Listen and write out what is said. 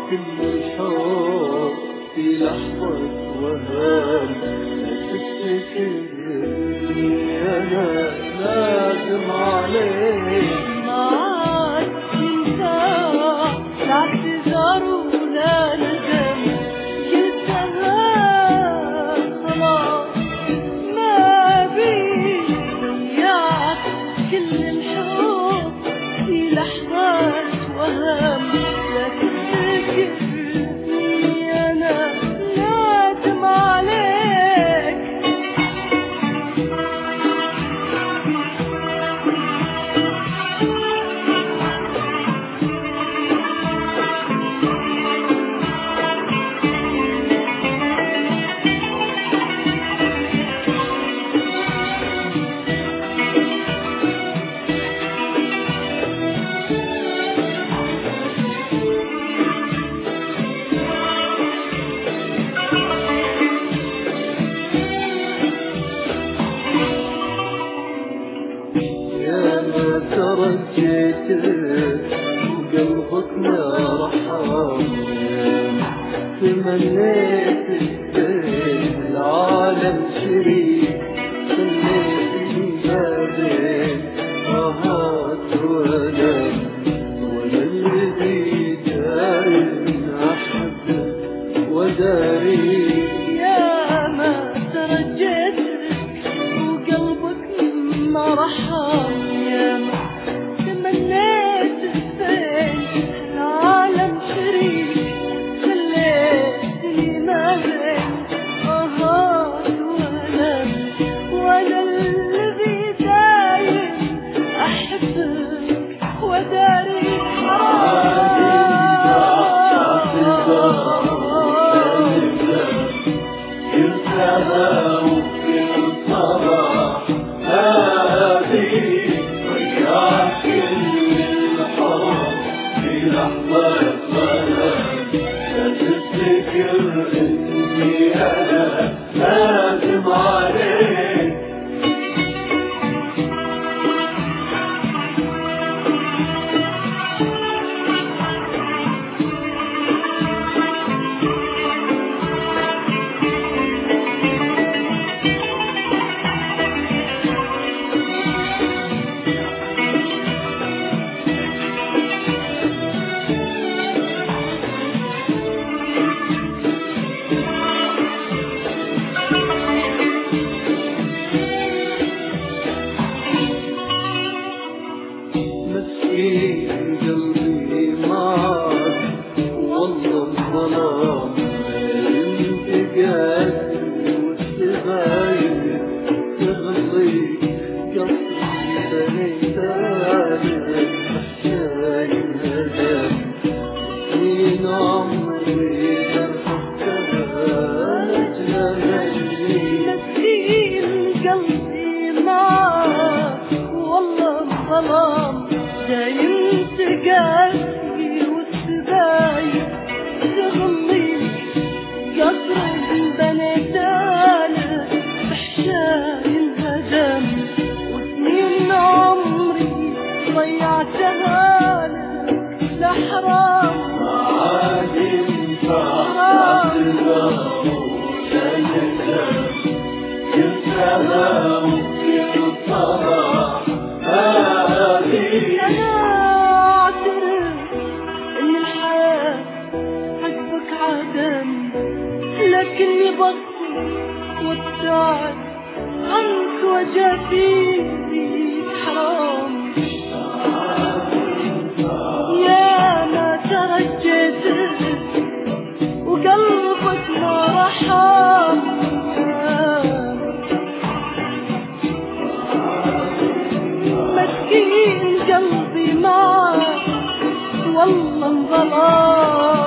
كل الحب في لحظة وهام. لا تفتكرني أنا نادم عليك، معاك تنسى لا اعتذار ولا ندم. قلتها خلاص ما بيك ضيعت كل الحب في لحظات وهم. لا تفتكرني أنا نادم عليك. يا ما ترجيتك وقلبك ما رحم. تمنيت بين العالم شريك، خليتني ما بين آهات وألم. وأنا الذي دايم أحبك وداريك. يا ما ترجيتك وقلبك ما رحم. يا ما تمنيت الزين العالم شريك، خليتني ما بين آهات وألم. وأنا الذي دايم أحبك وداريك. تفتكرني أنا نادم عليك. مسكين قلبي معك والله الظلام. انت قاسي والسبايل تغلي قصري بنيت عليك محشاي الهدم. سنين عمري درحتها نجلني. مسكين قلبي معاك والله الظلام. دايم تقاسي والسبايل تغليك قصر بنيتالك بحشاي الهدم. وسنين عمري ضيعتها لك لا حرام. عاد ينفع ينساها ممكن الصباح هذه. أنا أعترف إن الحياة حسبك عدم، لكني بصي وابتعد عنك وجافيك حرام. يا ما ترجيتك وقلبك ما رحم. مسكين قلبي معك والله انظلام.